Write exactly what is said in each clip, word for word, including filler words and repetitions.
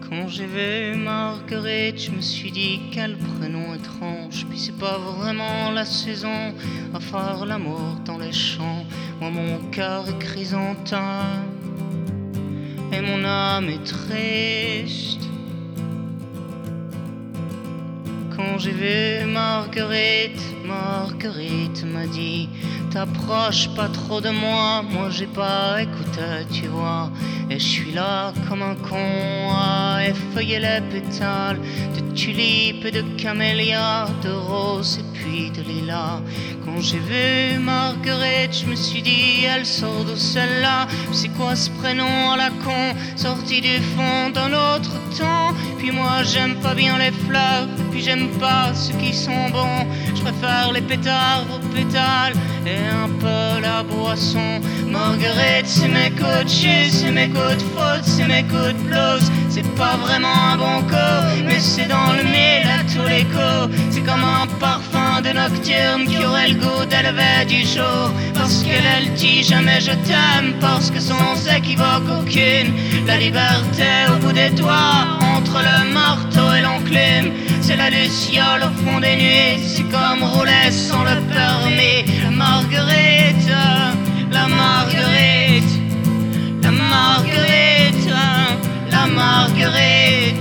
Quand j'ai vu Marguerite, je me suis dit quel prénom étrange. Puis c'est pas vraiment la saison à faire l'amour dans les champs. Moi mon cœur est chrysanthème et mon âme est triste. Quand j'ai vu Marguerite, Marguerite m'a dit: t'approches pas trop de moi, moi j'ai pas écouté, tu vois. Et je suis là comme un con à effeuiller les pétales de tulipes et de camélias, de roses et puis de lilas. Quand j'ai vu Marguerite, je me suis dit: elle sort d'où celle-là? C'est quoi ce prénom à la con, sorti du fond d'un autre temps? Puis moi j'aime pas bien les fleurs, et puis j'aime pas ceux qui sont bons. Je préfère les pétards aux pétales et un peu la boisson. Marguerite, c'est mes coups de jus, c'est mes coups de faute, c'est mes coups de blues. C'est pas vraiment un bon coup, mais c'est dans le mille à tous les coups. C'est comme un parfum de nocturne qui aurait le goût d'élever du jour. Parce qu'elle, elle dit jamais je t'aime, parce que sans équivoque aucune, la liberté au bout des doigts, entre le marteau et l'enclume. C'est la luciole au fond des nuits, c'est comme rouler sans le permis. La Marguerite, la Marguerite, la Marguerite, la Marguerite.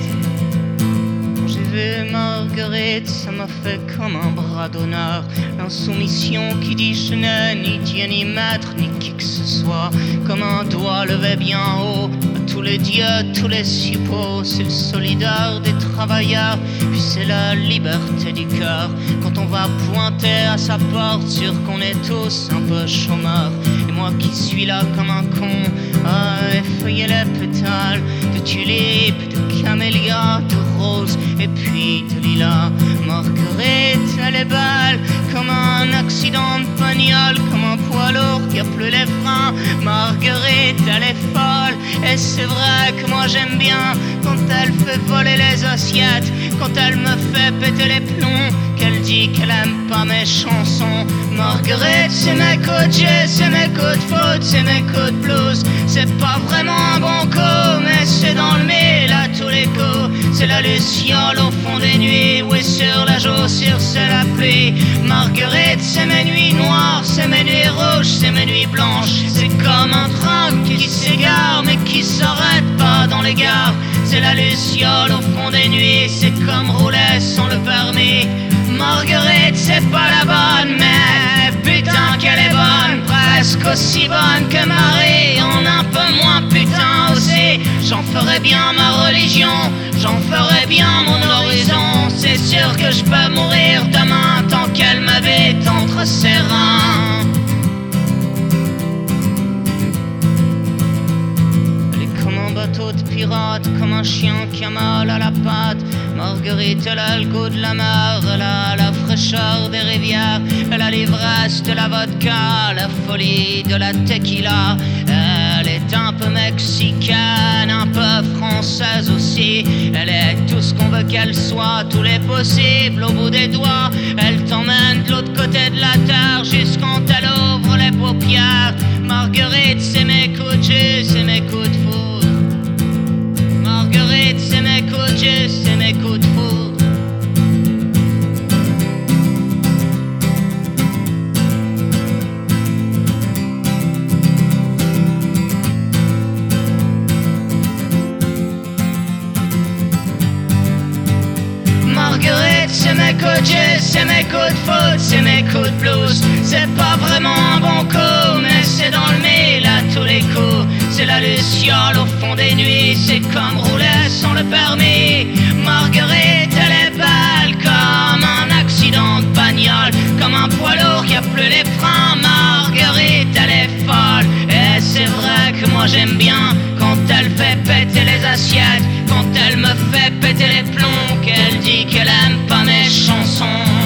Quand j'ai vu Marguerite, ça m'a fait comme un bras d'honneur. L'insoumission qui dit je n'ai ni Dieu ni maître ni qui que ce soit. Comme un doigt levé bien haut à tous les dieux, tous les suppôts. C'est le solidaire des travailleurs, puis c'est la liberté du cœur. Quand on va pointer à sa porte, sûr qu'on est tous un peu chômeurs. Et moi qui suis là comme un con à effeuiller les pétales de tulipes, de camélias, de roses et puis de lilas. Marguerite, elle est belle comme un accident de bagnole, comme un poids lourd qui a plus les freins. Marguerite, elle est folle, et c'est vrai que moi j'aime bien quand elle fait voler les assiettes, quand elle me fait péter les plombs, qu'elle dit qu'elle aime pas mes chansons. Marguerite, c'est mes coups de jeu, c'est mes coups de faute, c'est mes coups de blues. C'est pas vraiment un bon coup, mais c'est dans le mille à tous les coups. C'est la luciole au fond des nuits, oui sur la chaussure c'est la pluie. Marguerite, c'est mes nuits noires, c'est mes nuits rouges, c'est mes nuits blanches. C'est comme un train qui s'égare mais qui s'arrête pas dans les gares. C'est la luciole au fond des nuits, c'est comme rouler sans le permis. Marguerite, c'est pas la bonne, mais putain qu'elle est bonne. Presque aussi bonne que Marie, en un peu moins putain aussi. J'en ferai bien ma religion, j'en ferai bien mon horizon. C'est sûr que je peux mourir demain tant qu'elle m'habite entre ses reins. Bateau de pirate, comme un chien qui a mal à la patte. Marguerite, elle a le goût de la mer, elle a la fraîcheur des rivières, elle a l'ivresse de la vodka, la folie de la tequila. Elle est un peu mexicaine, un peu française aussi. Elle est tout ce qu'on veut qu'elle soit, tous les possibles au bout des doigts. Elle t'emmène de l'autre côté de la terre, jusqu'en elle ouvre les paupières. Marguerite, c'est mes coups de jus, c'est mes coups de foudre. Marguerite, c'est mes coups de jus, c'est mes coups de foudre. Marguerite, c'est mes coups de jus, c'est mes coups de faute, c'est mes coups de blues. C'est pas vraiment un bon coup, mais c'est dans le mille à tous les coups. C'est la luciole au fond des nuits, c'est comme rouler sans le permis. Marguerite, elle est belle comme un accident de bagnole, comme un poids lourd qui a plus les freins. Marguerite, elle est folle, et c'est vrai que moi j'aime bien quand elle fait péter les assiettes, quand elle me fait péter les plombs, qu'elle dit qu'elle aime pas mes chansons.